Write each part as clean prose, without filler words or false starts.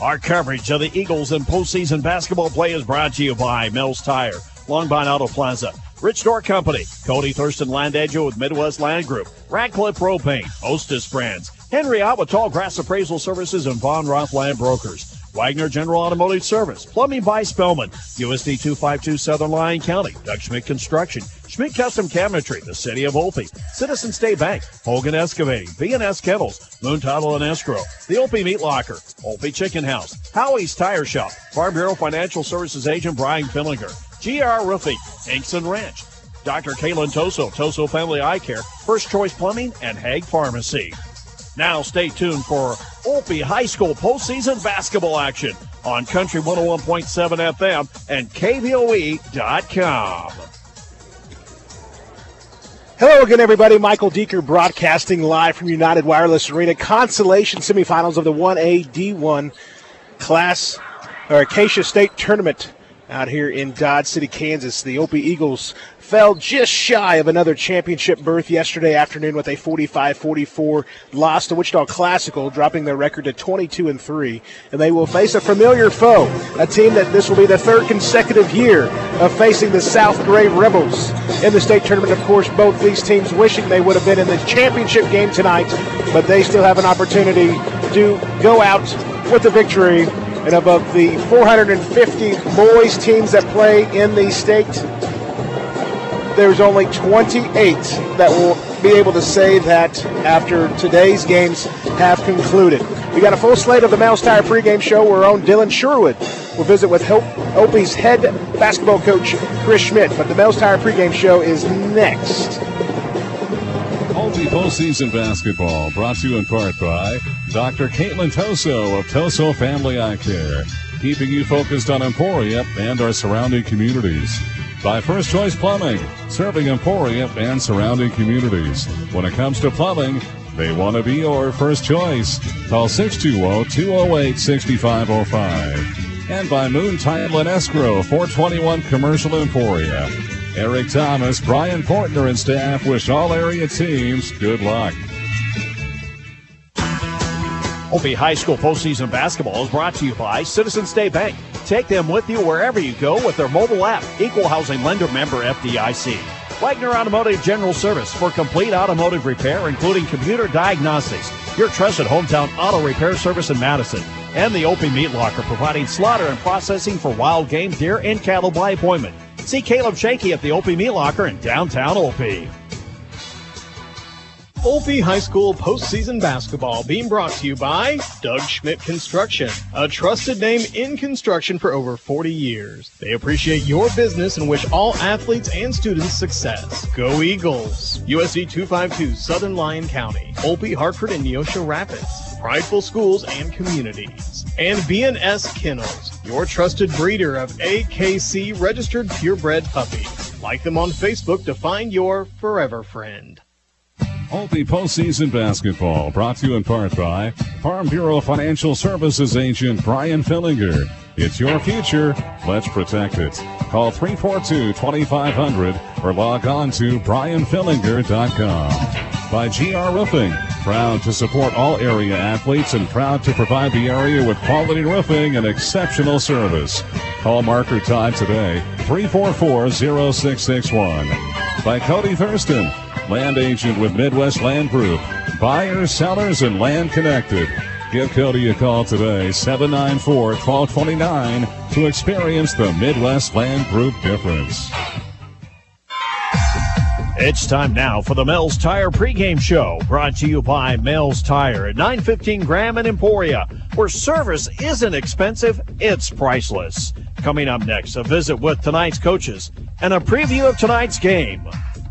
Our coverage of the Eagles and postseason basketball play is brought to you by Mills Tire, Longbine Auto Plaza, Rich Door Company, Cody Thurston Land Agent with Midwest Land Group, Radcliffe Propane, Hostess Brands, Henry Ott with Tall Grass Appraisal Services, and Von Roth Land Brokers. Wagner General Automotive Service, Plumbing by Spellman, USD 252 Southern Lyon County, Doug Schmidt Construction, Schmidt Custom Cabinetry, the City of Opie, Citizen State Bank, Hogan Excavating, B&S Kettles, Moon Title and Escrow, the Opie Meat Locker, Opie Chicken House, Howie's Tire Shop, Farm Bureau Financial Services Agent Brian Fillinger, GR Roofing, Inkson Ranch, Dr. Kaylin Toso, Toso Family Eye Care, First Choice Plumbing, and Hague Pharmacy. Now stay tuned for Opie High School postseason basketball action on Country 101.7 FM and KVOE.com. Hello again, everybody. Michael Deeker broadcasting live from United Wireless Arena. Consolation semifinals of the 1A D1 class, or Acacia State Tournament out here in Dodge City, Kansas. The Opie Eagles fell just shy of another championship berth yesterday afternoon with a 45-44 loss to Wichita Classical, dropping their record to 22-3. And they will face a familiar foe, a team that this will be the third consecutive year of facing the South Gray Rebels in the state tournament. Of course, both these teams wishing they would have been in the championship game tonight, but they still have an opportunity to go out with a victory. And above the 450 boys teams that play in the state, there's only 28 that will be able to say that after today's games have concluded. We got a full slate of the Mills Tire pregame show. Our own Dylan Sherwood will visit with Opie's head basketball coach, Chris Schmidt. But the Mills Tire pregame show is next. Opie postseason basketball brought to you in part by Dr. Caitlin Toso of Toso Family Eye Care, keeping you focused on Emporia and our surrounding communities. By First Choice Plumbing, serving Emporia and surrounding communities. When it comes to plumbing, they want to be your first choice. Call 620-208-6505. And by Moon Title and Escrow, 421 Commercial Emporia. Eric Thomas, Brian Portner, and staff wish all area teams good luck. Opie High School postseason basketball is brought to you by Citizen State Bank. Take them with you wherever you go with their mobile app. Equal Housing Lender Member FDIC. Wagner Automotive General Service for complete automotive repair, including computer diagnostics. Your trusted hometown auto repair service in Madison. And the Opie Meat Locker, providing slaughter and processing for wild game, deer, and cattle by appointment. See Caleb Shankey at the Opie Meat Locker in downtown Opie. Opie High School postseason basketball being brought to you by Doug Schmidt Construction, a trusted name in construction for over 40 years. They appreciate your business and wish all athletes and students success. Go Eagles! USD 252 Southern Lyon County, Opie, Hartford, and Neosho Rapids. Prideful schools and communities. And B&S Kennels, your trusted breeder of AKC registered purebred puppies. Like them on Facebook to find your forever friend. Opie postseason basketball brought to you in part by Farm Bureau Financial Services Agent Brian Fillinger. It's your future. Let's protect it. Call 342-2500 or log on to brianfillinger.com. By GR Roofing, proud to support all area athletes and proud to provide the area with quality roofing and exceptional service. Call Mark or Todd today, 344-0661. By Cody Thurston, land agent with Midwest Land Group. Buyers, sellers, and land connected. Give Cody a call today, 794-1229, to experience the Midwest Land Group difference. It's time now for the Mills Tire pregame show, brought to you by Mills Tire at 915 Graham and Emporia, where service isn't expensive, it's priceless. Coming up next, a visit with tonight's coaches and a preview of tonight's game.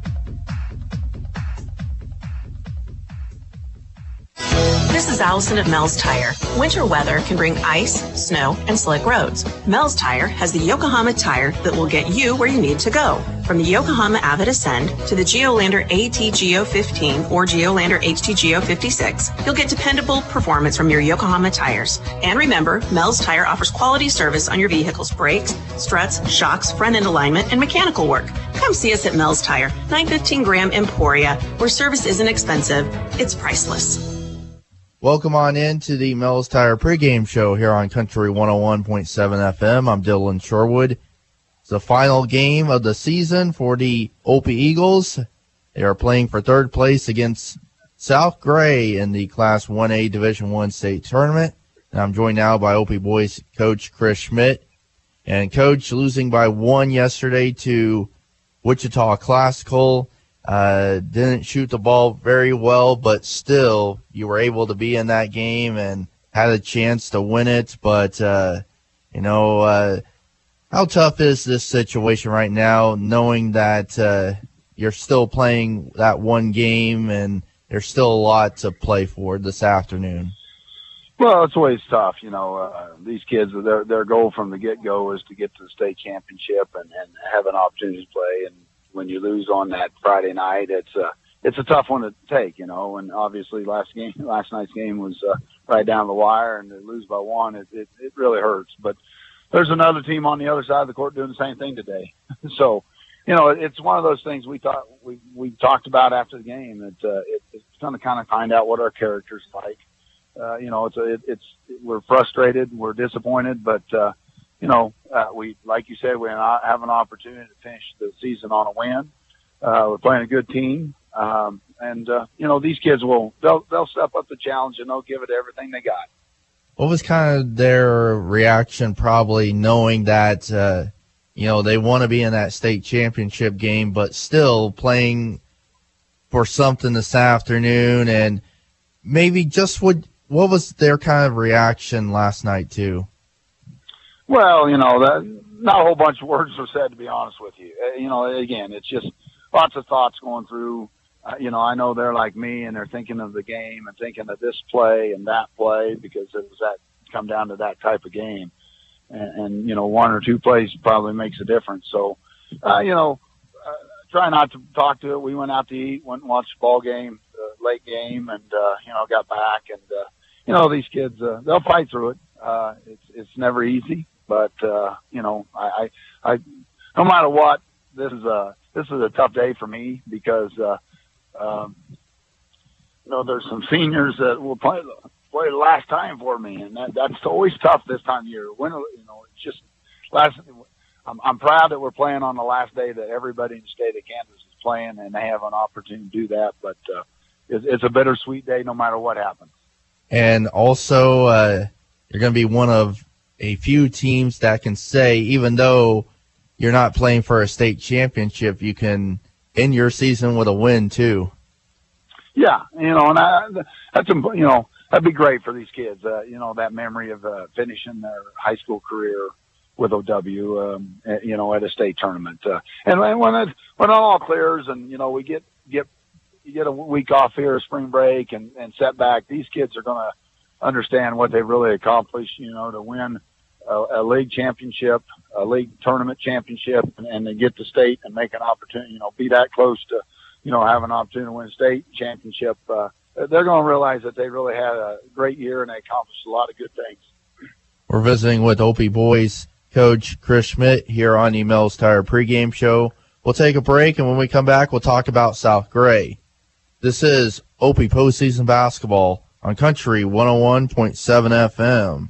This is Allison at Mills Tire. Winter weather can bring ice, snow, and slick roads. Mills Tire has the Yokohama tire that will get you where you need to go. From the Yokohama Avid Ascend to the Geolander AT Geo 15 or Geolander HT Geo 56, you'll get dependable performance from your Yokohama tires. And remember, Mills Tire offers quality service on your vehicle's brakes, struts, shocks, front end alignment, and mechanical work. Come see us at Mills Tire, 915 Graham Emporia, where service isn't expensive, it's priceless. Welcome on in to the Mills Tire pregame show here on Country 101.7 FM. I'm Dylan Sherwood. It's the final game of the season for the Opie Eagles. They are playing for third place against South Gray in the Class 1A Division I state tournament. And I'm joined now by Opie boys coach Chris Schmidt. And Coach, losing by 1 yesterday to Wichita Classical. Didn't shoot the ball very well, but still you were able to be in that game and had a chance to win it. But, how tough is this situation right now, knowing that you're still playing that one game and there's still a lot to play for this afternoon? Well, it's always tough. These kids, their goal from the get-go is to get to the state championship and have an opportunity to play. And when you lose on that Friday night, it's a tough one to take, and obviously last night's game was right down the wire, and to lose by 1, it really hurts. But there's another team on the other side of the court doing the same thing today. So, it's one of those things we talked about after the game. It's going to kind of find out what our character's like. We're frustrated, we're disappointed, but we, like you said, we have an opportunity to finish the season on a win. We're playing a good team. These kids they'll step up the challenge and they'll give it everything they got. What was kind of their reaction, probably knowing that, they want to be in that state championship game, but still playing for something this afternoon? And maybe just what was their kind of reaction last night too? Well, that not a whole bunch of words were said, to be honest with you. Again, it's just lots of thoughts going through. I know they're like me, and they're thinking of the game and thinking of this play and that play, because it was come down to that type of game. And 1 or 2 plays probably makes a difference. So, try not to talk to it. We went out to eat, went and watched the ball game, late game, and, got back. And, these kids, they'll fight through it. It's never easy, but, I no matter what, this is a tough day for me, because, there's some seniors that will play the last time for me, and that's always tough this time of year. It's just I'm proud that we're playing on the last day that everybody in the state of Kansas is playing, and they have an opportunity to do that. But it's a bittersweet day no matter what happens. And also, you're going to be one of a few teams that can say, even though you're not playing for a state championship, you can end your season with a win too. Yeah, and that'd be great for these kids. That memory of finishing their high school career with OW, at a state tournament. And when it all clears, and we get a week off here, spring break, and setback, these kids are going to understand what they've really accomplished. To win a league championship, a league tournament championship, and then get to state and make an opportunity. Be that close to have an opportunity to win a state championship. They're going to realize that they really had a great year and they accomplished a lot of good things. We're visiting with Opie boys coach Chris Schmidt here on the Mills Tire pregame show. We'll take a break, and when we come back, we'll talk about South Gray. This is Opie postseason basketball on Country 101.7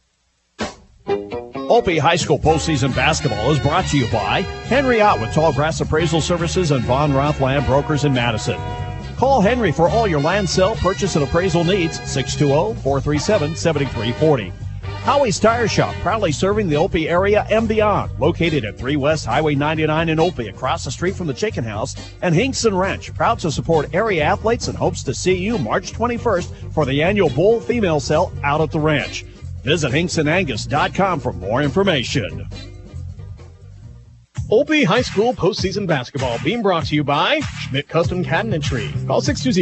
FM. Opie High School postseason basketball is brought to you by Henry Ott with Tall Grass Appraisal Services and Von Roth Land Brokers in Madison. Call Henry for all your land sale, purchase, and appraisal needs, 620-437-7340. Howie's Tire Shop, proudly serving the Opie area and beyond. Located at 3 West Highway 99 in Opie, across the street from the Chicken House. And Hinkson Ranch, proud to support area athletes and hopes to see you March 21st for the annual Bull Female Sale out at the ranch. Visit HinksonAngus.com for more information. Opie High School postseason basketball being brought to you by Schmidt Custom Cabinetry. Call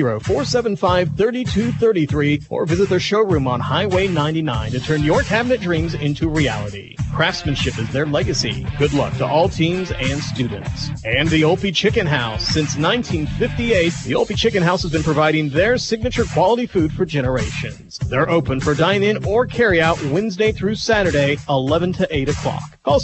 620-475-3233 or visit their showroom on Highway 99 to turn your cabinet dreams into reality. Craftsmanship is their legacy. Good luck to all teams and students. And the Opie Chicken House. Since 1958, the Opie Chicken House has been providing their signature quality food for generations. They're open for dine-in or carry-out Wednesday through Saturday, 11 to 8 o'clock. Call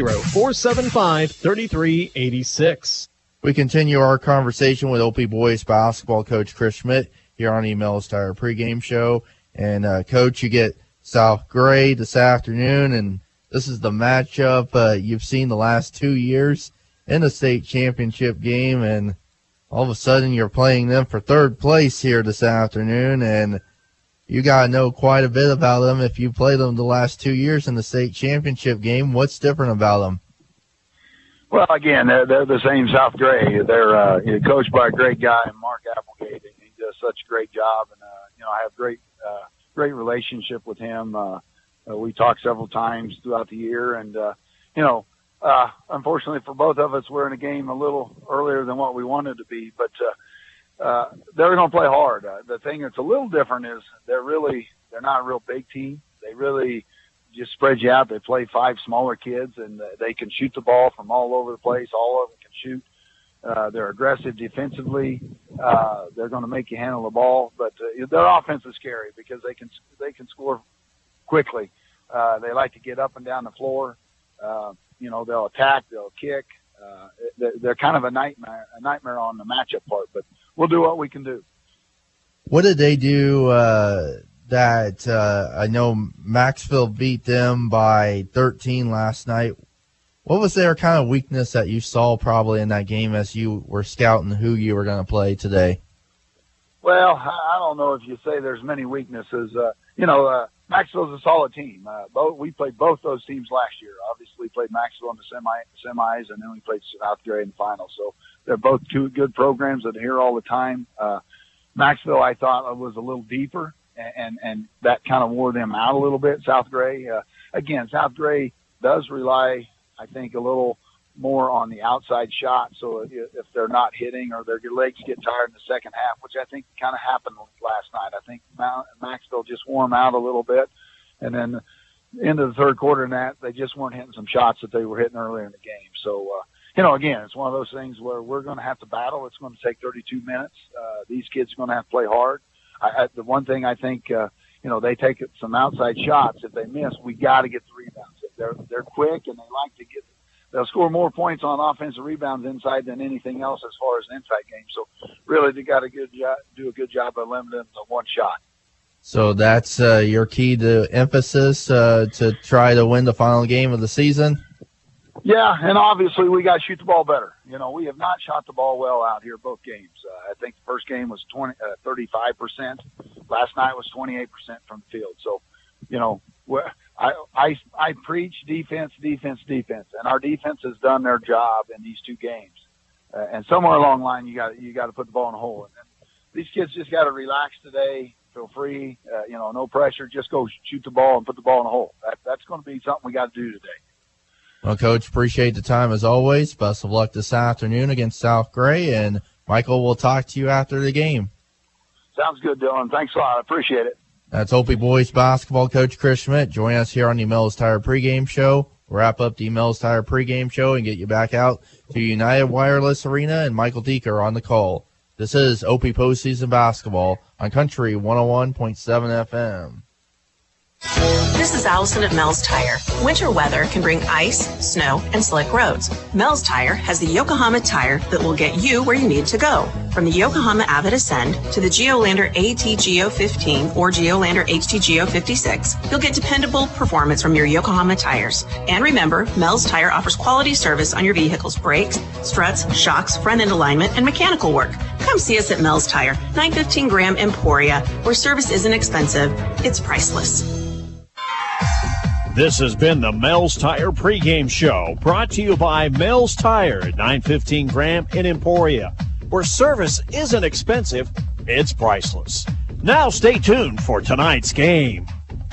620-475-3386. We continue our conversation with Opie boys basketball coach Chris Schmidt here on Mills Tire pregame show. And, Coach, you get South Gray this afternoon, and this is the matchup you've seen the last 2 years in the state championship game, and all of a sudden you're playing them for third place here this afternoon, and you got to know quite a bit about them if you played them the last 2 years in the state championship game. What's different about them? Well, again, they're the same South Gray. They're coached by a great guy, Mark Applegate. He does such a great job, and I have great relationship with him. We talked several times throughout the year, and unfortunately for both of us, we're in a game a little earlier than what we wanted to be, but they're going to play hard. The thing that's a little different is they're not a real big team. They really just spread you out. They play 5 smaller kids, and they can shoot the ball from all over the place. All of them can shoot. They're aggressive defensively. They're going to make you handle the ball, but their offense is scary because they can score quickly. They like to get up and down the floor. They'll attack, they'll kick. They're kind of a nightmare on the matchup part, but we'll do what we can do. What did they do that I know Maxville beat them by 13 last night? What was their kind of weakness that you saw probably in that game as you were scouting who you were going to play today? Well, I don't know if you say there's many weaknesses. Maxville's a solid team. We played both those teams last year. Obviously, we played Maxville in the semis, and then we played South Gray in the finals. So they're both two good programs that are here all the time. Maxville, I thought, was a little deeper, and that kind of wore them out a little bit. South Gray, again, South Gray does rely, I think, a little more on the outside shot. So if they're not hitting or their legs get tired in the second half, which I think kind of happened last night, I think Maxville just wore them out a little bit. And then into the third quarter and that, they just weren't hitting some shots that they were hitting earlier in the game. So, again, it's one of those things where we're going to have to battle. It's going to take 32 minutes. These kids are going to have to play hard. The one thing I think, they take some outside shots. If they miss, we got to get the rebounds. They're quick and they like to get. They'll score more points on offensive rebounds inside than anything else as far as an inside game. So really, they got to do a good job of limiting them to one shot. So that's your key to emphasis to try to win the final game of the season? Yeah, and obviously we got to shoot the ball better. We have not shot the ball well out here both games. I think the first game was 35%. Last night was 28% from the field. So, I preach defense, and our defense has done their job in these two games. And somewhere along the line, you got to put the ball in the hole. And these kids just got to relax today, feel free, no pressure. Just go shoot the ball and put the ball in the hole. That's going to be something we got to do today. Well, Coach, appreciate the time as always. Best of luck this afternoon against South Gray, and Michael will talk to you after the game. Sounds good, Dylan. Thanks a lot. I appreciate it. That's Opie Boys basketball coach Chris Schmidt. Join us here on the Mills Tire pregame show. We'll wrap up the Mills Tire pregame show and get you back out to United Wireless Arena and Michael Deeker on the call. This is Opie postseason basketball on Country 101.7 FM. This is Allison at Mel's Tire. Winter weather can bring ice, snow, and slick roads. Mel's Tire has the Yokohama tire that will get you where you need to go. From the Yokohama Avid Ascend to the Geolander AT Geo 15 or Geolander HT Geo 56, you'll get dependable performance from your Yokohama tires. And remember, Mel's Tire offers quality service on your vehicle's brakes, struts, shocks, front end alignment, and mechanical work. Come see us at Mel's Tire, 915 Graham Emporia, where service isn't expensive, it's priceless. This has been the Mel's Tire pregame show, brought to you by Mel's Tire at 915 Graham in Emporia, where service isn't expensive, it's priceless. Now stay tuned for tonight's game.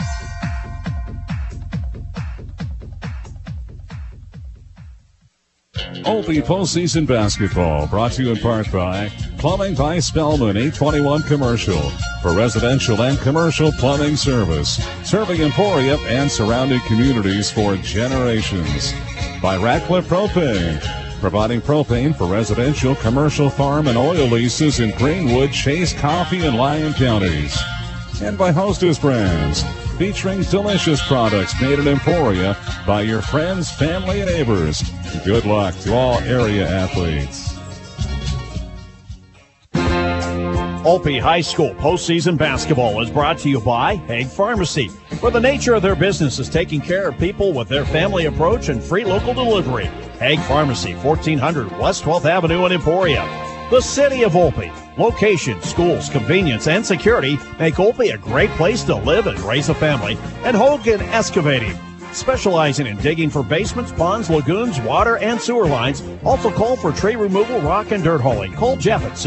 Opie postseason basketball brought to you in part by Plumbing by Spellman 821 Commercial. For residential and commercial plumbing service, serving Emporia and surrounding communities for generations. By Ratcliffe Propane, providing propane for residential, commercial, farm, and oil leases in Greenwood, Chase, Coffee, and Lyon counties. And by Hostess Brands, featuring delicious products made in Emporia by your friends, family, and neighbors. Good luck to all area athletes. Olpe High School postseason basketball is brought to you by Hague Pharmacy, where the nature of their business is taking care of people with their family approach and free local delivery. Hague Pharmacy, 1400 West 12th Avenue in Emporia. The City of Olpe. Location, schools, convenience, and security make Olpe a great place to live and raise a family. And Hogan Excavating, specializing in digging for basements, ponds, lagoons, water, and sewer lines. Also call for tree removal, rock, and dirt hauling. Call Jeff at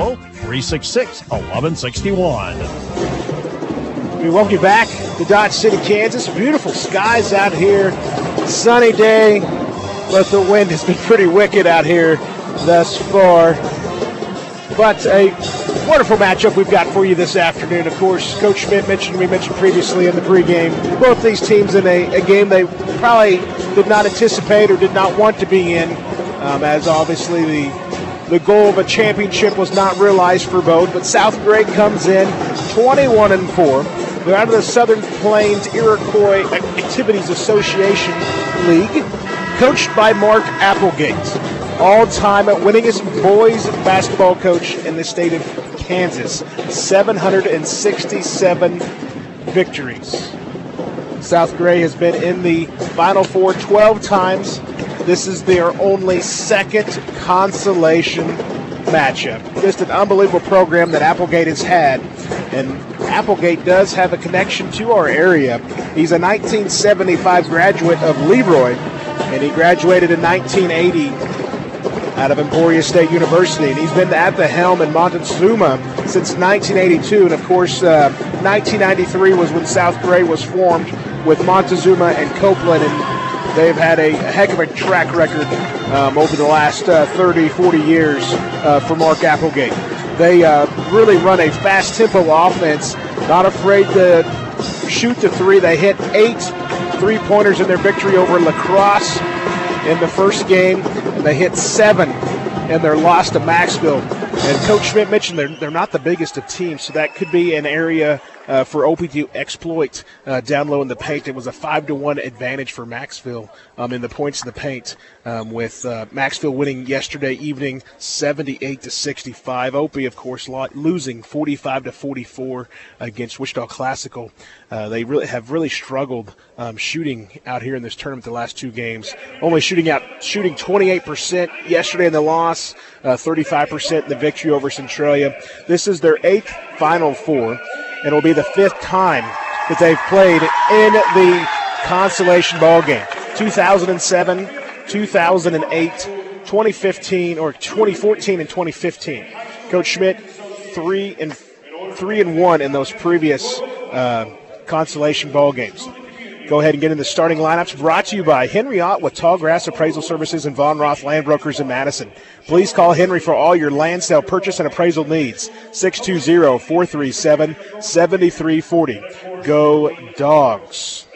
620-366-1161. We welcome you back to Dodge City, Kansas. Beautiful skies out here. Sunny day, but the wind has been pretty wicked out here thus far. But a wonderful matchup we've got for you this afternoon. Of course, Coach Schmidt we mentioned previously in the pregame, both these teams in a game they probably did not anticipate or did not want to be in, as obviously the goal of a championship was not realized for both. But South Gray comes in 21-4. They're out of the Southern Plains Iroquois Activities Association League, coached by Mark Applegate, all-time winningest boys basketball coach in the state of Kansas. 767 victories. South Gray has been in the Final Four 12 times. This is their only second consolation matchup. Just an unbelievable program that Applegate has had. And Applegate does have a connection to our area. He's a 1975 graduate of Leroy, and he graduated in 1980 out of Emporia State University, and he's been at the helm in Montezuma since 1982. And of course, 1993 was when South Gray was formed with Montezuma and Copeland, and they've had a heck of a track record over the last 30, 40 years for Mark Applegate. They really run a fast-tempo offense, not afraid to shoot the three. They hit 8 3-pointers in their victory over La Crosse in the first game, and they hit 7 in their loss to Maxville. And Coach Schmidt mentioned they're not the biggest of teams, so that could be an area for Opie to exploit down low in the paint. It was a 5-1 advantage for Maxville in the points in the paint, with Maxville winning yesterday evening 78-65. Opie, of course, losing 45-44 against Wichita Classical. They have really struggled shooting out here in this tournament the last 2 games. Only shooting 28% yesterday in the loss, 35% in the victory over Centralia. This is their 8th Final Four. It will be the 5th time that they've played in the consolation ball game. 2007, 2008, 2015, or 2014 and 2015. Coach Schmidt 3-1 in those previous consolation ball games. Go ahead and get in the starting lineups. Brought to you by Henry Ott with Tallgrass Appraisal Services and Von Roth Land Brokers in Madison. Please call Henry for all your land sale, purchase, and appraisal needs. 620-437-7340. Go Dogs.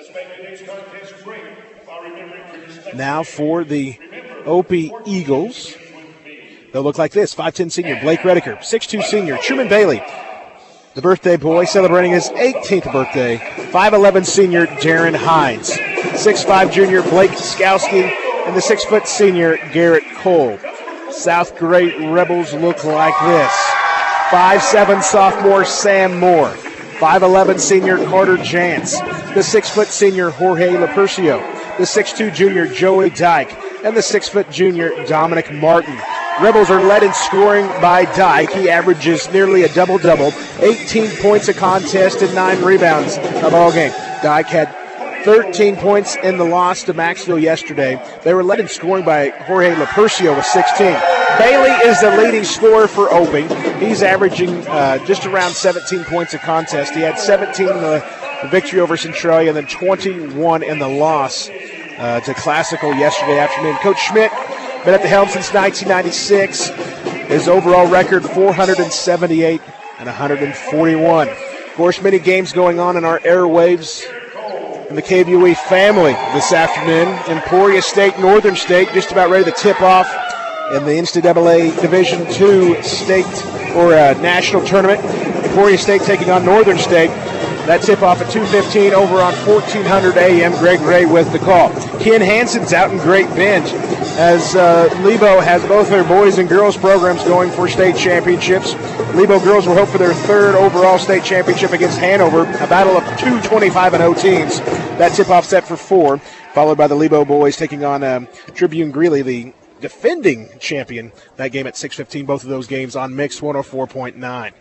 Now for the Opie Eagles. They'll look like this. 5'10 senior Blake Rediker. 6'2 senior Truman Bailey, the birthday boy, celebrating his 18th birthday. 5'11 senior Darren Hines. 6'5 junior Blake Skowski, and the 6' senior Garrett Cole. South Gray Rebels look like this. 5'7 sophomore Sam Moore. 5'11 senior Carter Jantz. The 6' senior Jorge Lapercio. The 6'2 junior Joey Dyke. And the 6' junior Dominic Martin. Rebels are led in scoring by Dyke. He averages nearly a double-double, 18 points a contest and 9 rebounds a ball game. Dyke had 13 points in the loss to Maxville yesterday. They were led in scoring by Jorge Lapercio with 16. Bailey is the leading scorer for Opie. He's averaging just around 17 points a contest. He had 17 in the victory over Centralia and then 21 in the loss to Classical yesterday afternoon. Coach Schmidt been at the helm since 1996. His overall record, 478 and 141. Of course, many games going on in our airwaves in the KVOE family this afternoon. Emporia State, Northern State, just about ready to tip off in the NCAA Division II state or national tournament. Emporia State taking on Northern State. That tip-off at 2:15 over on 1400 AM. Greg Ray with the call. Ken Hansen's out in Great Bend as Lebo has both their boys and girls programs going for state championships. Lebo girls will hope for their third overall state championship against Hanover, a battle of two 25-0 teams. That tip-off set for 4, followed by the Lebo boys taking on Tribune Greeley, the defending champion. That game at 6:15, both of those games on Mix 104.9.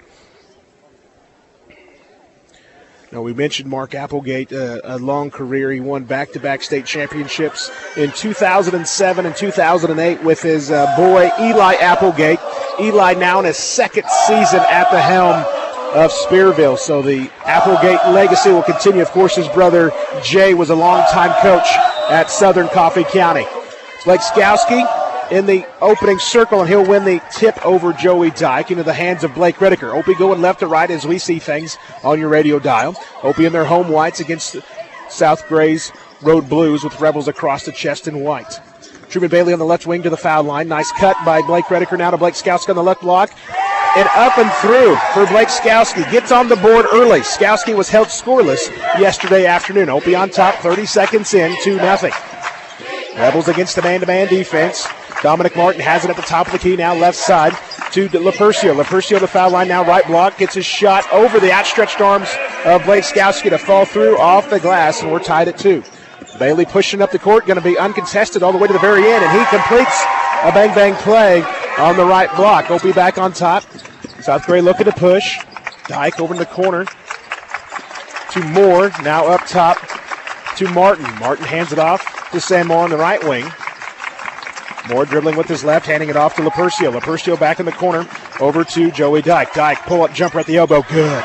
Now, we mentioned Mark Applegate, a long career. He won back-to-back state championships in 2007 and 2008 with his boy Eli Applegate. Eli now in his second season at the helm of Spearville. So the Applegate legacy will continue. Of course, his brother Jay was a longtime coach at Southern Coffee County. Blake Skowski in the opening circle, and he'll win the tip over Joey Dyke into the hands of Blake Redeker. Opie going left to right as we see things on your radio dial. Opie in their home whites against South Gray's Road Blues with Rebels across the chest in white. Truman Bailey on the left wing to the foul line. Nice cut by Blake Redeker. Now to Blake Skowski on the left block. And up and through for Blake Skowski. Gets on the board early. Skowski was held scoreless yesterday afternoon. Opie on top, 30 seconds in, 2-0. Rebels against the man-to-man defense. Dominic Martin has it at the top of the key now, left side to LaPercio. LaPercio the foul line now, right block, gets his shot over the outstretched arms of Blake Skowski to fall through off the glass, and we're tied at 2. Bailey pushing up the court, going to be uncontested all the way to the very end, and he completes a bang-bang play on the right block. Opie back on top. South Gray looking to push. Dyke over in the corner to Moore, now up top to Martin. Martin hands it off to Sam Moore on the right wing. Moore dribbling with his left, handing it off to LaPercio. LaPercio back in the corner, over to Joey Dyke. Dyke, pull-up jumper at the elbow, good.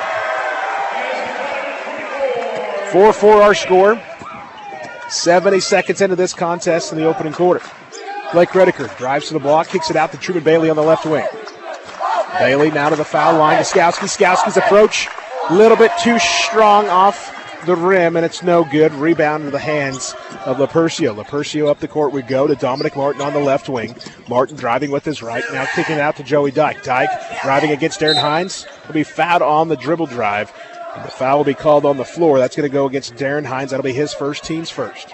4-4 our score. 70 seconds into this contest in the opening quarter. Blake Redeker drives to the block, kicks it out to Truman Bailey on the left wing. Bailey now to the foul line to Skowski. Skowski's approach, a little bit too strong off the rim, and it's no good. Rebound into the hands of LaPercio. LaPercio up the court we go to Dominic Martin on the left wing. Martin driving with his right, now kicking it out to Joey Dyke. Dyke driving against Darren Hines. Will be fouled on the dribble drive. And the foul will be called on the floor. That's going to go against Darren Hines. That'll be his first, team's first.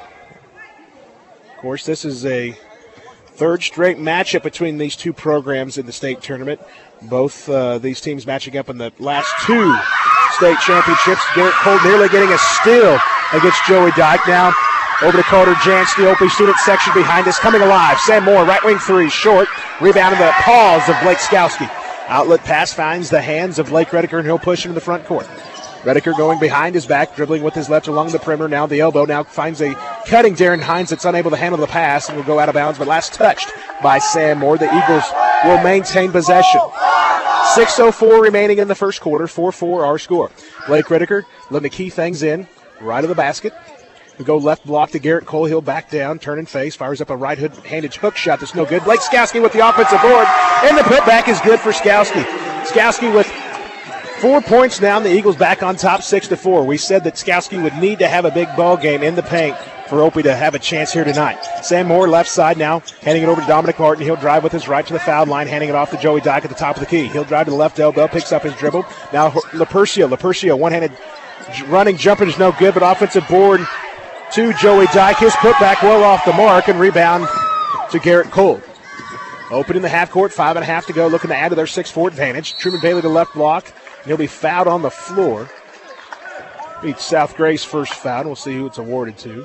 Of course, this is a third straight matchup between these two programs in the state tournament. Both these teams matching up in the last 2 state championships. Garrett Cole nearly getting a steal against Joey Dyke. Now over to Carter Jantz, the Opie student section behind us, coming alive. Sam Moore, right wing 3, short. Rebound in the paws of Blake Skowski. Outlet pass finds the hands of Blake Redeker, and he'll push into the front court. Redeker going behind his back, dribbling with his left along the perimeter. Now the elbow. Now finds a cutting Darren Hines that's unable to handle the pass and will go out of bounds, but last touched by Sam Moore. The Eagles will maintain possession. 6:04 remaining in the first quarter. 4-4 our score. Blake Redeker letting to key things in right of the basket. We go left block to Garrett Cole. He'll back down, turn and face, fires up a right-handed hook shot that's no good. Blake Skowski with the offensive board, and the putback is good for Skowski. Skowski with 4 points now, and the Eagles back on top 6-4. We said that Skowski would need to have a big ball game in the paint for Opie to have a chance here tonight. Sam Moore left side now, handing it over to Dominic Martin. He'll drive with his right to the foul line, handing it off to Joey Dyke at the top of the key. He'll drive to the left elbow, picks up his dribble. Now LaPercio, one-handed running jumper is no good, but offensive board to Joey Dyke. His putback well off the mark, and rebound to Garrett Cole. Open in the half court, 5.5 to go, looking to add to their 6-4 advantage. Truman Bailey to left block, and he'll be fouled on the floor. Beats South Gray's first foul. We'll see who it's awarded to.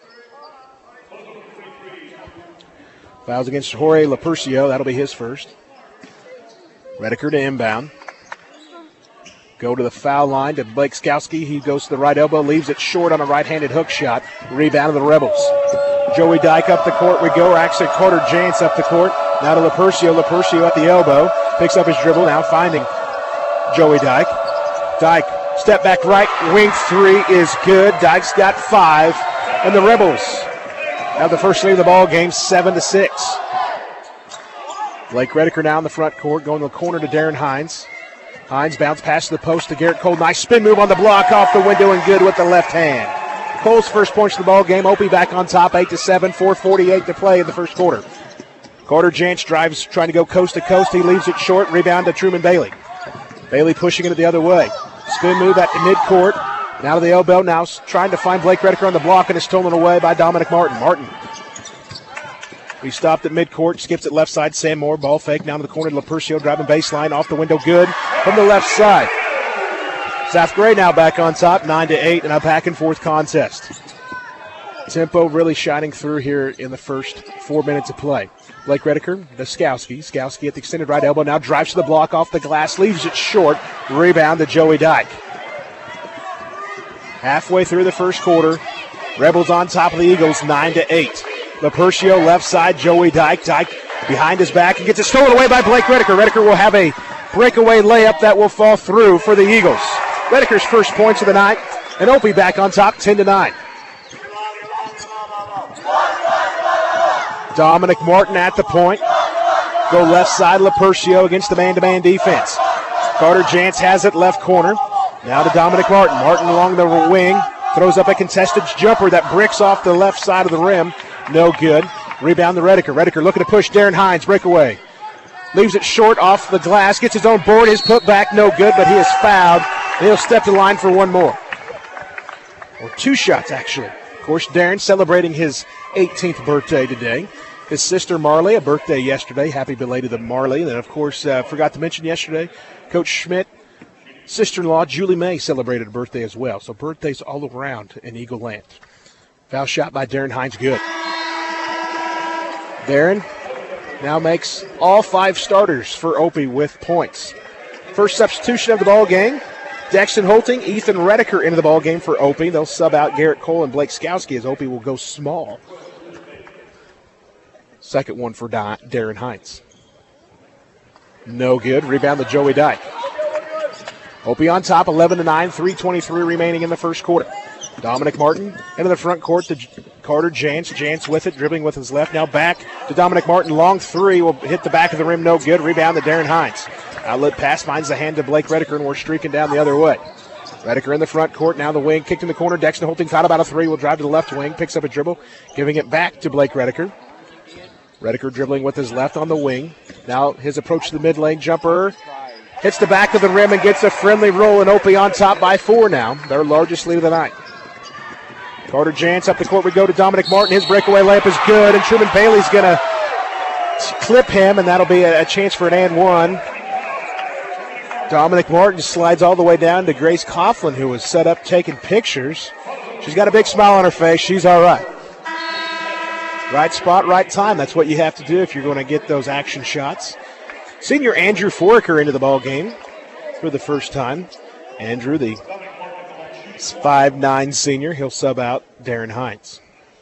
Fouls against Jorge LaPercio. That'll be his first. Redeker to inbound. Go to the foul line to Blake Skowski. He goes to the right elbow, leaves it short on a right-handed hook shot. Rebound of the Rebels. Joey Dyke up the court we go. Actually, Carter Jantz up the court. Now to LaPercio. LaPercio at the elbow. Picks up his dribble. Now finding Joey Dyke. Dyke, step back right. Wing 3 is good. Dyke's got 5. And the Rebels have the first lead of the ball game, 7-6. Blake Redeker now in the front court, going to the corner to Darren Hines. Hines bounce pass to the post to Garrett Cole. Nice spin move on the block, off the window and good with the left hand. Cole's first points of the ball game. Opie back on top, 8-7, 4:48 to play in the first quarter. Carter Jantz drives, trying to go coast to coast. He leaves it short. Rebound to Truman Bailey. Bailey pushing it the other way. Spin move at the midcourt Now to the elbow, now trying to find Blake Redeker on the block, and is stolen away by Dominic Martin. Martin. He stopped at midcourt, skips it left side. Sam Moore, ball fake, down to the corner to LaPercio, driving baseline, off the window, good from the left side. South Gray now back on top, 9-8, and a back and forth contest. Tempo really shining through here in the first 4 minutes of play. Blake Redeker, the Skowski at the extended right elbow, now drives to the block off the glass, leaves it short. Rebound to Joey Dyke. Halfway through the first quarter, Rebels on top of the Eagles, 9-8. LaPercio left side, Joey Dyke. Dyke behind his back and gets it stolen away by Blake Redeker. Redeker will have a breakaway layup that will fall through for the Eagles. Redeker's first points of the night, and Opie back on top, 10-9. Dominic Martin at the point. Go left side, LaPercio against the man-to-man defense. Carter Jantz has it left corner. Now to Dominic Martin. Martin along the wing. Throws up a contested jumper that bricks off the left side of the rim. No good. Rebound to Redeker. Redeker looking to push Darren Hines. Breakaway. Leaves it short off the glass. Gets his own board. His putback no good, but he is fouled. And he'll step to the line for one more. Or two shots, actually. Of course, Darren celebrating his 18th birthday today. His sister Marley, a birthday yesterday. Happy belated to Marley. And then, of course, forgot to mention yesterday, Coach Schmidt, sister-in-law Julie May celebrated a birthday as well. So birthdays all around in Eagle Land. Foul shot by Darren Hines, good. Darren now makes all 5 starters for Opie with points. First substitution of the ball game. Dexton Holting, Ethan Redeker into the ball game for Opie. They'll sub out Garrett Cole and Blake Skowski as Opie will go small. Second one for Darren Hines. No good. Rebound to Joey Dyke. Opie on top, 11-9, 3:23 remaining in the first quarter. Dominic Martin into the front court to Carter Jantz. Jantz with it, dribbling with his left. Now back to Dominic Martin. Long three will hit the back of the rim. No good. Rebound to Darren Hines. Outlet pass finds the hand to Blake Redeker, and we're streaking down the other way. Redeker in the front court. Now the wing. Kicked in the corner. Dexton Holting caught about a three. Will drive to the left wing. Picks up a dribble. Giving it back to Blake Redeker. Redeker dribbling with his left on the wing. Now his approach to the mid-lane jumper. Hits the back of the rim and gets a friendly roll, and Opie on top by 4 now. Their largest lead of the night. Carter Jantz up the court. We go to Dominic Martin. His breakaway layup is good, and Truman Bailey's going to clip him, and that'll be a chance for an and one. Dominic Martin slides all the way down to Grace Coughlin, who was set up taking pictures. She's got a big smile on her face. She's all right. Right spot, right time. That's what you have to do if you're going to get those action shots. Senior Andrew Foraker into the ball game for the first time. Andrew, the 5'9" senior, he'll sub out Darren Hines.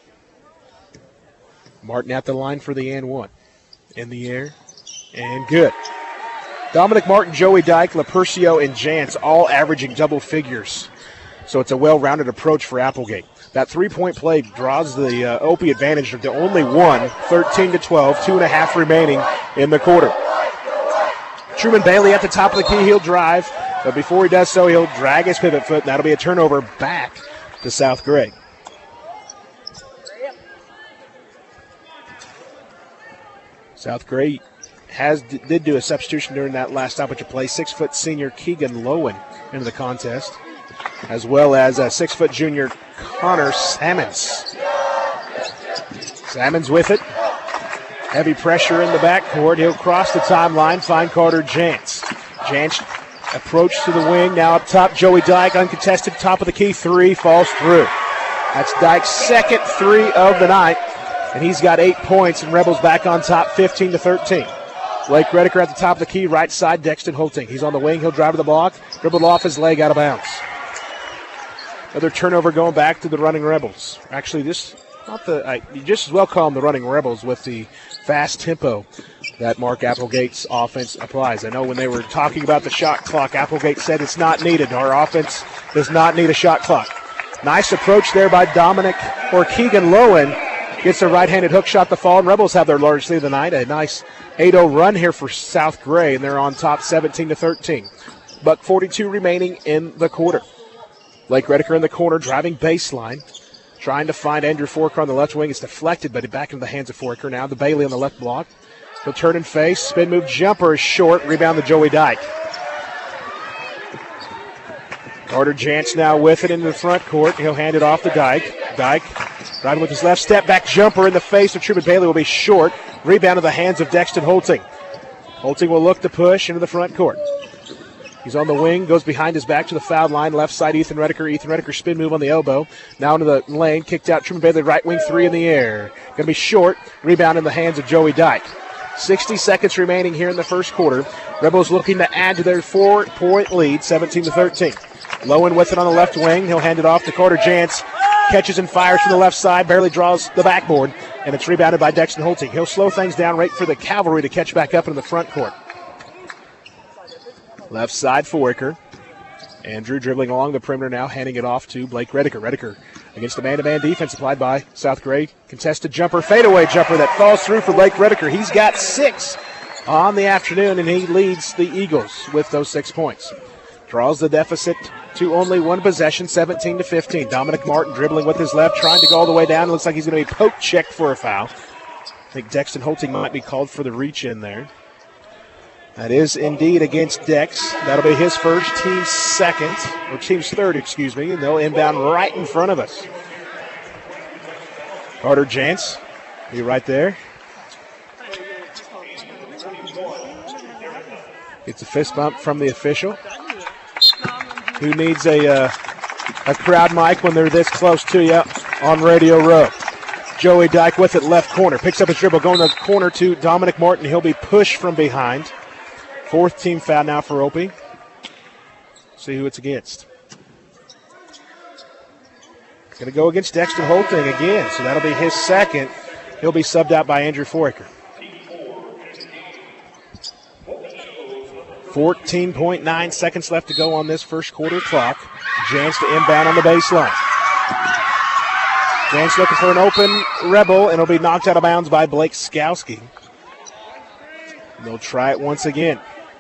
Martin at the line for the and one. In the air, and good. Dominic Martin, Joey Dyke, LaPercio, and Jantz all averaging double figures. So it's a well-rounded approach for Applegate. That three-point play draws the Opie advantage to only one, 13-12, 2.5 remaining in the quarter. Truman Bailey at the top of the key. He'll drive, but before he does so, he'll drag his pivot foot, and that'll be a turnover back to South Gray. South Gray did do a substitution during that last stoppage of play. 6-foot senior Keegan Lowen into the contest, as well as a 6-foot junior Connor Sammons. Sammons with it. Heavy pressure in the backcourt. He'll cross the timeline, find Carter Jantz. Jantz approach to the wing. Now up top, Joey Dyke, uncontested, top of the key, three, falls through. That's Dyke's second three of the night, and he's got 8 points, and Rebels back on top, 15-13. Blake Redeker at the top of the key, right side, Dexton Holting. He's on the wing. He'll drive to the block, dribbled off his leg, out of bounds. Another turnover going back to the running Rebels. Actually, you just as well call them the running Rebels with the fast tempo that Mark Applegate's offense applies. I know when they were talking about the shot clock, Applegate said it's not needed. Our offense does not need a shot clock. Nice approach there by Keegan Lowen. Gets a right-handed hook shot to fall, and Rebels have their largest lead of the night. A nice 8-0 run here for South Gray, and they're on top 17-13. Buck 42 remaining in the quarter. Blake Redeker in the corner, driving baseline. Trying to find Andrew Foraker on the left wing. It's deflected, but back into the hands of Foraker. Now the Bailey on the left block. He'll turn and face. Spin move jumper is short. Rebound to Joey Dyke. Carter Jantz now with it into the front court. He'll hand it off to Dyke. Dyke driving with his left step back jumper in the face of Truman Bailey will be short. Rebound in the hands of Dexton Holting. Holting will look to push into the front court. He's on the wing, goes behind his back to the foul line. Left side, Ethan Redeker. Ethan Redeker spin move on the elbow. Now into the lane, kicked out. Truman Bailey, right wing three in the air. Going to be short. Rebound in the hands of Joey Dyke. 60 seconds remaining here in the first quarter. Rebels looking to add to their 4-point lead, 17-13. Lowen with it on the left wing. He'll hand it off to Carter Jantz. Catches and fires from the left side. Barely draws the backboard. And it's rebounded by Dexton Holting. He'll slow things down right for the Cavalry to catch back up in the front court. Left side, Foraker. Andrew dribbling along the perimeter now, handing it off to Blake Redeker. Redeker against the man-to-man defense applied by South Gray. Contested jumper, fadeaway jumper that falls through for Blake Redeker. He's got 6 on the afternoon, and he leads the Eagles with those 6 points. Draws the deficit to only one possession, 17-15. Dominic Martin dribbling with his left, trying to go all the way down. It looks like he's going to be poke checked for a foul. I think Dexton Holting might be called for the reach in there. That is indeed against Dex. That'll be his first, team's second, or team's third, excuse me, and they'll inbound right in front of us. Carter Jantz, be right there. It's a fist bump from the official. Who needs a crowd mic when they're this close to you on Radio Row? Joey Dyke with it, left corner. Picks up his dribble, going to the corner to Dominic Martin. He'll be pushed from behind. 4th team foul now for Opie. See who it's against. Going to go against Dexton Holting again, so that'll be his second. He'll be subbed out by Andrew Foraker. 14.9 seconds left to go on this first quarter clock. Jantz to inbound on the baseline. Jantz looking for an open Rebel, and it'll be knocked out of bounds by Blake Skowski. They'll try it once again.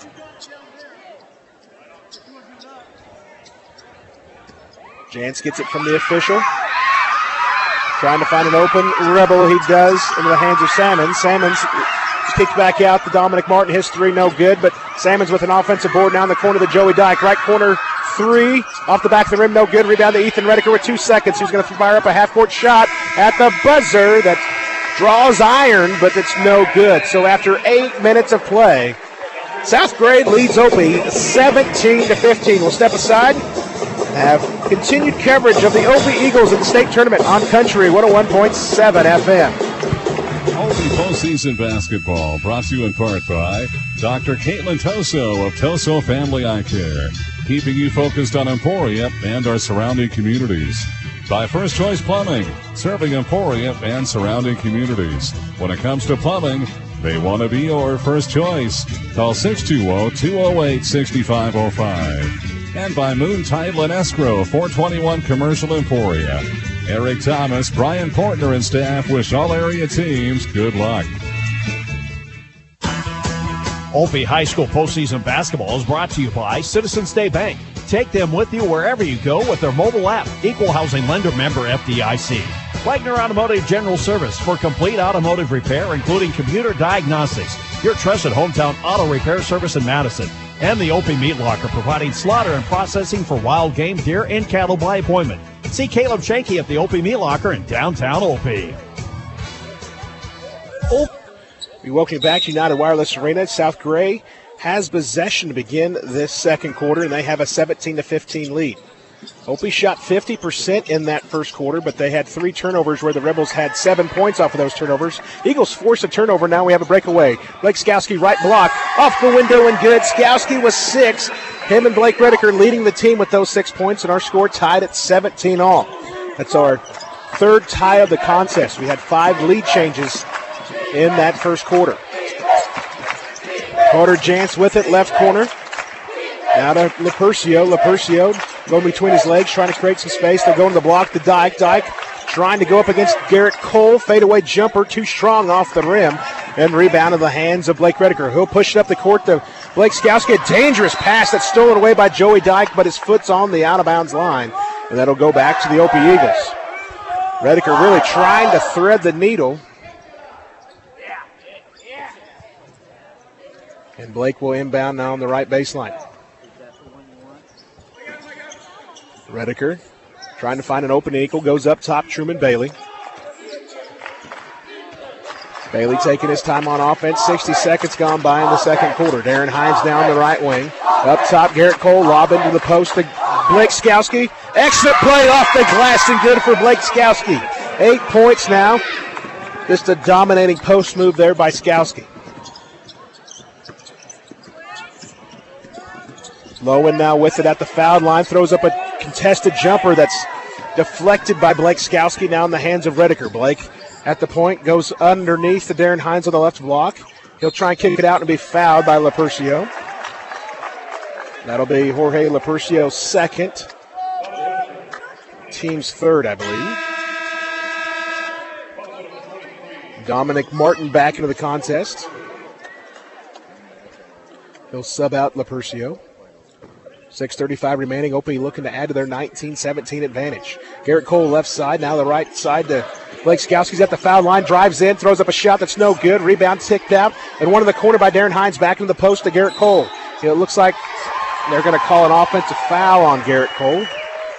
Jantz gets it from the official. Trying to find an open Rebel. He does into the hands of Salmons. Salmons kicked back out to Dominic Martin. His three no good, but Salmons with an offensive board now in the corner to Joey Dyke. Right corner three off the back of the rim, no good. Rebound to Ethan Redeker with 2 seconds. He's going to fire up a half-court shot at the buzzer that draws iron, but it's no good. So after 8 minutes of play, South Gray leads Opie 17-15. We'll step aside. Have continued coverage of the Opie Eagles in the state tournament on Country 101.7 FM. Opie postseason basketball brought to you in part by Dr. Caitlin Toso of Toso Family Eye Care, keeping you focused on Emporia and our surrounding communities. By First Choice Plumbing, serving Emporia and surrounding communities. When it comes to plumbing, they want to be your first choice. Call 620-208-6505. And by Moon Title and Escrow, 421 Commercial Emporia. Eric Thomas, Brian Portner, and staff wish all area teams good luck. Opie High School postseason basketball is brought to you by Citizens State Bank. Take them with you wherever you go with their mobile app. Equal housing lender member FDIC. Wagner Automotive General Service for complete automotive repair, including computer diagnostics. Your trusted hometown auto repair service in Madison. And the Opie Meat Locker, providing slaughter and processing for wild game, deer, and cattle by appointment. See Caleb Shanky at the Opie Meat Locker in downtown Opie. We welcome you back to United Wireless Arena. South Gray has possession to begin this second quarter, and they have a 17-15 lead. Opie shot 50% in that first quarter, but they had 3 turnovers where the Rebels had 7 points off of those turnovers. Eagles force a turnover. Now we have a breakaway. Blake Skowski, right block, off the window and good. Skowski was 6. Him and Blake Redeker leading the team with those 6 points, and our score tied at 17 all. That's our third tie of the contest. We had 5 lead changes in that first quarter. Carter Jantz with it, left corner. Now to Lepercio. Lepercio going between his legs, trying to create some space. They're going to the block to Dyke. Dyke trying to go up against Garrett Cole. Fadeaway jumper, too strong off the rim. And rebound in the hands of Blake Redeker. He'll push it up the court to Blake Skowski. A dangerous pass that's stolen away by Joey Dyke, but his foot's on the out-of-bounds line. And that'll go back to the Opie Eagles. Redeker really trying to thread the needle. And Blake will inbound now on the right baseline. Redeker trying to find an open eagle, goes up top, Truman Bailey. Bailey taking his time on offense. 60 seconds gone by in the second quarter. Darren Hines down the right wing. Up top, Garrett Cole, lob into the post to Blake Skowski. Excellent play off the glass and good for Blake Skowski. 8 points now. Just a dominating post move there by Skowski. Lowen now with it at the foul line. Throws up a contested jumper that's deflected by Blake Skowski, now in the hands of Redeker. Blake at the point goes underneath to Darren Hines on the left block. He'll try and kick it out and be fouled by Lapercio. That'll be Jorge Lapercio's second. Team's third, I believe. Dominic Martin back into the contest. He'll sub out Lapercio. 6:35 remaining. OP looking to add to their 19-17 advantage. Garrett Cole left side, now the right side to Blake Skowski's at the foul line, drives in, throws up a shot that's no good. Rebound ticked out, and one in the corner by Darren Hines back into the post to Garrett Cole. It looks like they're going to call an offensive foul on Garrett Cole.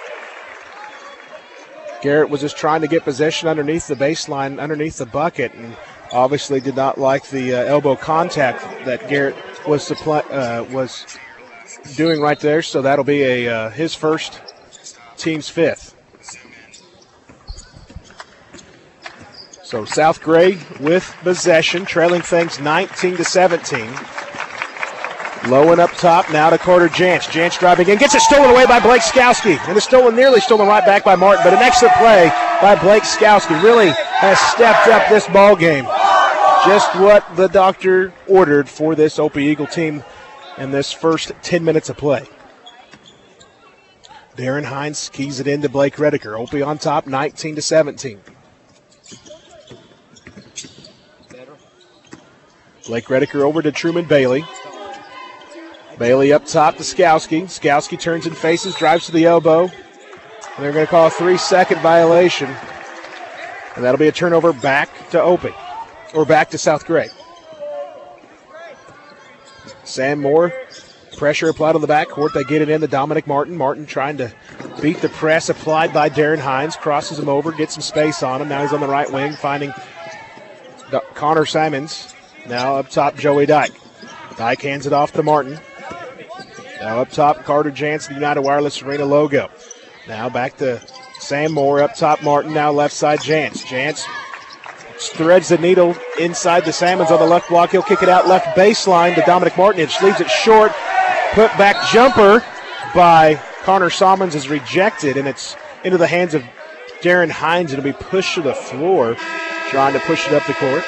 Garrett was just trying to get possession underneath the baseline, underneath the bucket, and obviously did not like the elbow contact that Garrett was doing right there, so that'll be his first, team's fifth. So South Gray with possession, trailing things 19-17. Lowen up top, now to Carter Jantz. Jantz driving in, gets it stolen away by Blake Skowski. And it's nearly stolen right back by Martin, but an excellent play by Blake Skowski. Really has stepped up this ball game. Just what the doctor ordered for this Opie Eagle team in this first 10 minutes of play. Darren Hines keys it into Blake Redeker. Opie on top, 19-17. Blake Redeker over to Truman Bailey. Bailey up top to Skowski. Skowski turns and faces, drives to the elbow. And they're going to call a 3-second violation. And that'll be a turnover back to Opie, or back to South Gray. Sam Moore, pressure applied on the backcourt. They get it in to Dominic Martin. Martin trying to beat the press applied by Darren Hines. Crosses him over, gets some space on him. Now he's on the right wing, finding Connor Simons. Now up top, Joey Dyke. Dyke hands it off to Martin. Now up top, Carter Jantz, the United Wireless Arena logo. Now back to Sam Moore, up top Martin, now left side Jantz. Jantz threads the needle inside the Salmons on the left block. He'll kick it out left baseline to Dominic Martin. It leaves it short. Put back jumper by Connor Simons is rejected, and it's into the hands of Darren Hines. It'll be pushed to the floor, trying to push it up the court.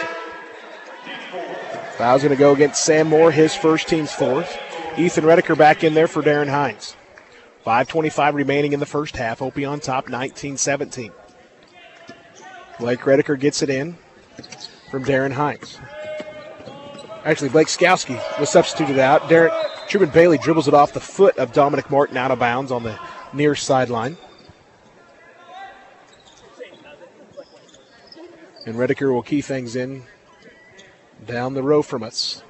Foul's going to go against Sam Moore, his first, team's fourth. Ethan Redeker back in there for Darren Hines. 5:25 remaining in the first half. Opie on top, 19-17. Blake Redeker gets it in from Darren Hines. Actually, Blake Skowski was substituted out. Truman Bailey dribbles it off the foot of Dominic Martin out of bounds on the near sideline. And Redeker will key things in down the row from us.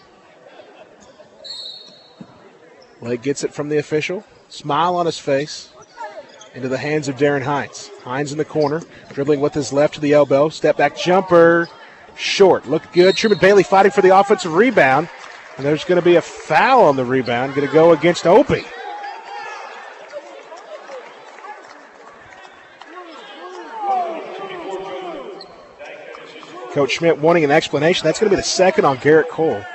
Blake gets it from the official. Smile on his face. Into the hands of Darren Hines. Hines in the corner, dribbling with his left to the elbow. Step back jumper, short. Looked good. Truman Bailey fighting for the offensive rebound. And there's going to be a foul on the rebound. Going to go against Opie. Coach Schmidt wanting an explanation. That's going to be the second on Garrett Cole.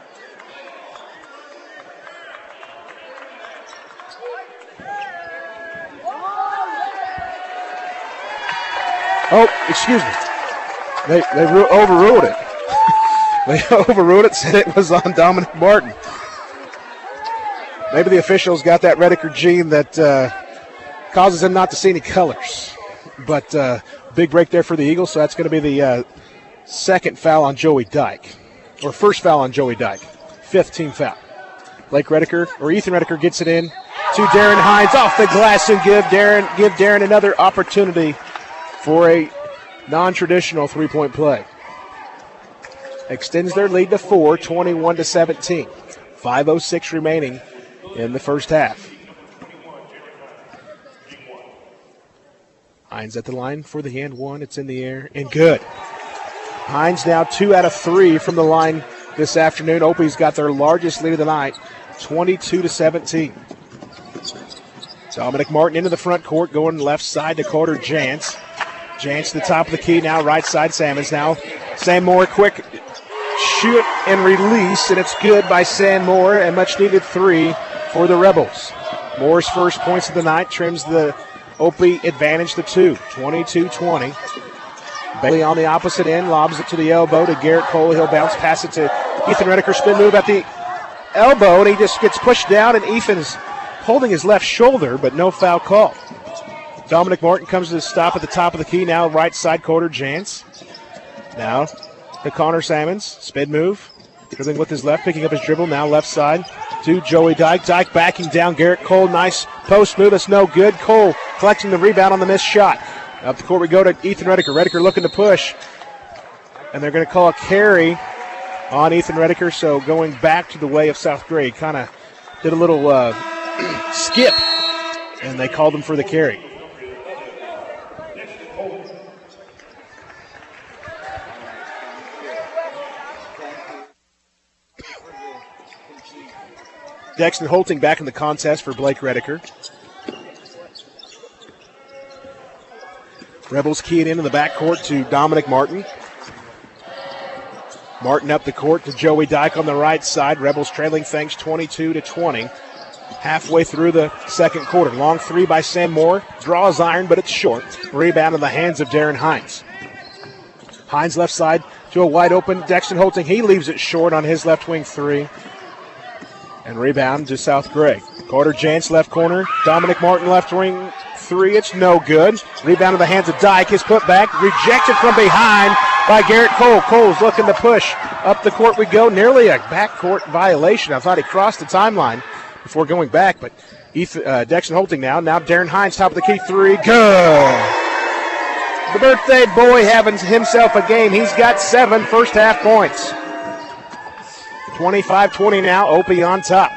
Oh, excuse me. They overruled it. They overruled it, said it was on Dominic Martin. Maybe the officials got that Redeker gene that causes him not to see any colors. But big break there for the Eagles, so that's going to be the second foul on Joey Dyke. Or first foul on Joey Dyke. Fifth team foul. Blake Redeker, or Ethan Redeker gets it in to Darren Hines off the glass and give Darren another opportunity for a non-traditional three-point play. Extends their lead to 4, 21-17. 5:06 remaining in the first half. Hines at the line for the and one. It's in the air and good. Hines now 2 out of 3 from the line this afternoon. Opie's got their largest lead of the night, 22-17. Dominic Martin into the front court, going left side to Carter Jantz. Jantz to the top of the key, now right side Salmons. Now Sam Moore, quick shoot and release, and it's good by Sam Moore, a much-needed 3 for the Rebels. Moore's first points of the night trims the Opie advantage to 2, 22-20. Bailey on the opposite end, lobs it to the elbow to Garrett Cole. He'll bounce, pass it to Ethan Redeker, spin move at the elbow, and he just gets pushed down, and Ethan's holding his left shoulder, but no foul call. Dominic Martin comes to the stop at the top of the key, now right side Carter Jantz. Now to Connor Salmons, spin move, dribbling with his left, picking up his dribble, now left side to Joey Dyke. Dyke backing down Garrett Cole, nice post move, that's no good. Cole collecting the rebound on the missed shot. Up the court we go to Ethan Redeker. Redeker looking to push, and they're going to call a carry on Ethan Redeker, so going back to the way of South Gray. Kind of did a little skip, and they called him for the carry. Dexton Holting back in the contest for Blake Redeker. Rebels keying into the backcourt to Dominic Martin. Martin up the court to Joey Dyke on the right side. Rebels trailing things 22-20. Halfway through the second quarter. Long 3 by Sam Moore. Draws iron, but it's short. Rebound in the hands of Darren Hines. Hines left side to a wide open Dexton Holting. He leaves it short on his left wing 3. And rebound to South Gray. Carter Jantz left corner. Dominic Martin left wing 3. It's no good. Rebound in the hands of Dyke. His putback rejected from behind by Garrett Cole. Cole's looking to push. Up the court we go. Nearly a backcourt violation. I thought he crossed the timeline before going back, but Dexton Holting now. Now Darren Hines, top of the key 3. Good. The birthday boy having himself a game. He's got 7 first half points. 25-20 now. Opie on top.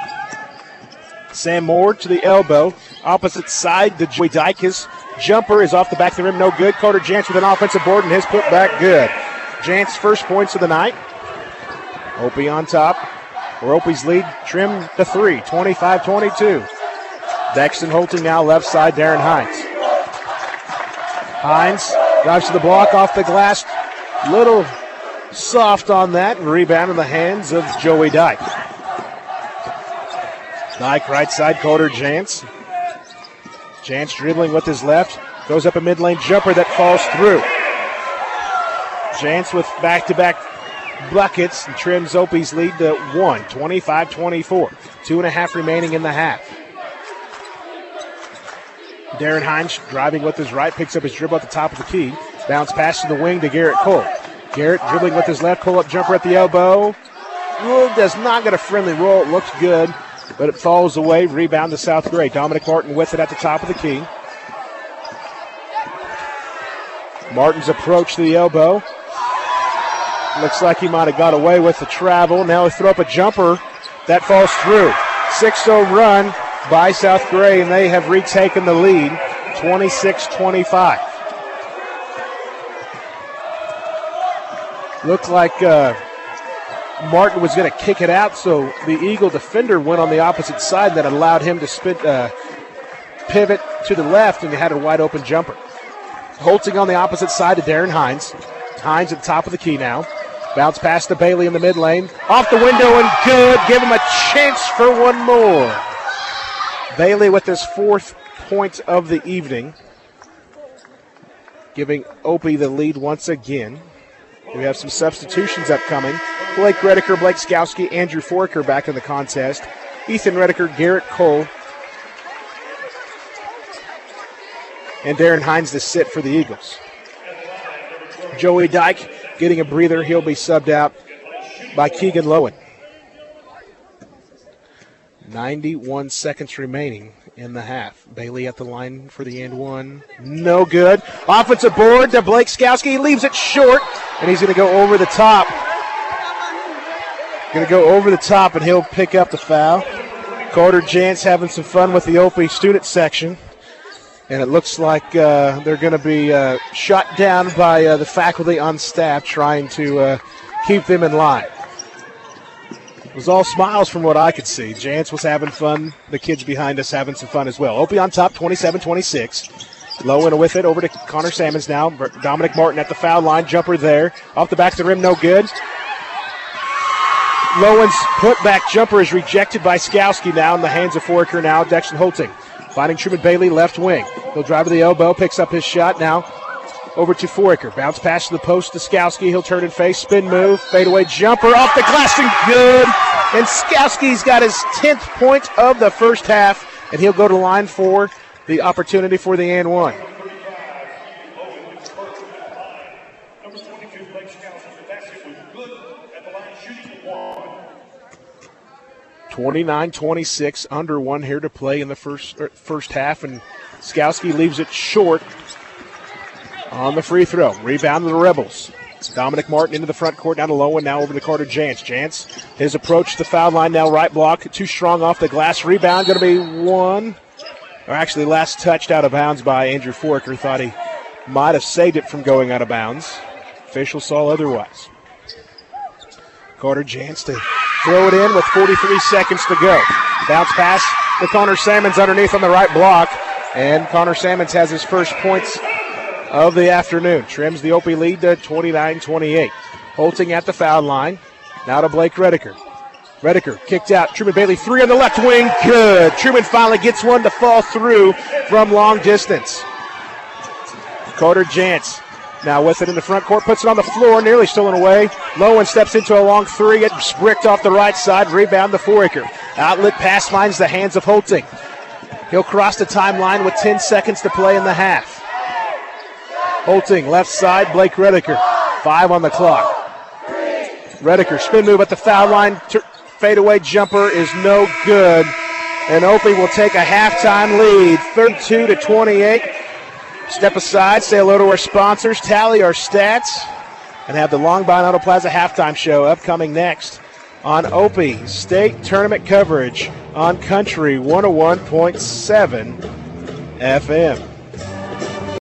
Sam Moore to the elbow. Opposite side to Joey Dyke. His jumper is off the back of the rim. No good. Carter Jantz with an offensive board, and his putback good. Jantz first points of the night. Opie on top. Or Opie's lead trimmed to 3. 25-22. Dexton Holting now left side. Darren Hines. Hines drives to the block off the glass. Little soft on that. Rebound in the hands of Joey Dyke. Dyke right side, Carter Jantz. Jantz dribbling with his left. Goes up a mid-lane jumper that falls through. Jantz with back-to-back buckets and trims Opie's lead to 1. 25-24. 2.5 remaining in the half. Darren Hines driving with his right, picks up his dribble at the top of the key. Bounce pass to the wing to Garrett Cole. Garrett dribbling with his left, pull-up jumper at the elbow. Does not get a friendly roll. It looks good, but it falls away. Rebound to South Gray. Dominic Martin with it at the top of the key. Martin's approach to the elbow. Looks like he might have got away with the travel. Now he'll throw up a jumper. That falls through. 6-0 run by South Gray, and they have retaken the lead, 26-25. Looked like Martin was going to kick it out, so the Eagle defender went on the opposite side. That allowed him to pivot to the left, and he had a wide-open jumper. Holting on the opposite side to Darren Hines. Hines at the top of the key now. Bounce pass to Bailey in the mid lane. Off the window and good. Give him a chance for one more. Bailey with his 4th point of the evening, giving Opie the lead once again. We have some substitutions upcoming. Blake Redeker, Blake Skowski, Andrew Forker back in the contest. Ethan Redeker, Garrett Cole, and Darren Hines to sit for the Eagles. Joey Dyke getting a breather. He'll be subbed out by Keegan Lowen. 91 seconds remaining in the half. Bailey at the line for the and one. No good. Offensive board to Blake Skowski. He leaves it short, and he's going to go over the top. Going to go over the top, and he'll pick up the foul. Carter Jantz having some fun with the Opie student section. And it looks like they're going to be shot down by the faculty on staff trying to keep them in line. It was all smiles from what I could see. Jantz was having fun. The kids behind us having some fun as well. Opie on top, 27-26. Lowen with it over to Connor Salmons now. Dominic Martin at the foul line. Jumper there. Off the back of the rim, no good. Lowen's putback jumper is rejected by Skowski now in the hands of Foraker now. Dexton Holting finding Truman Bailey left wing. He'll drive to the elbow, picks up his shot now. Over to Foraker. Bounce pass to the post to Skowski. He'll turn and face. Spin move. Fadeaway jumper off the glass and good. And Skowski's got his 10th point of the first half. And he'll go to line for the opportunity for the and one. 29-26, under one here to play in the first half, and Skowski leaves it short on the free throw. Rebound to the Rebels. Dominic Martin into the front court, down to Lowen, now over to Carter Jantz. Jantz, his approach to the foul line now, right block, too strong off the glass. Rebound going to be one, or actually last touched out of bounds by Andrew Foraker. Thought he might have saved it from going out of bounds. Officials saw otherwise. Carter Jantz to throw it in with 43 seconds to go. Bounce pass to Connor Salmons underneath on the right block, and Connor Salmons has his first points of the afternoon. Trims the Opie lead to 29-28. Holting at the foul line. Now to Blake Redeker. Redeker kicked out. Truman Bailey, three on the left wing. Good. Truman finally gets one to fall through from long distance. Carter Jantz now with it in the front court, puts it on the floor, nearly stolen away. Lowen steps into a long three, gets bricked off the right side, rebound to Foraker. Outlet pass finds the hands of Holting. He'll cross the timeline with 10 seconds to play in the half. Holting, left side, Blake Redeker. 5 on the clock. Redeker, spin move at the foul line. Fadeaway jumper is no good. And Opie will take a halftime lead, 32-28. Step aside, say hello to our sponsors, tally our stats, and have the Long Beach Auto Plaza halftime show upcoming next on Opie State Tournament coverage on Country 101.7 FM.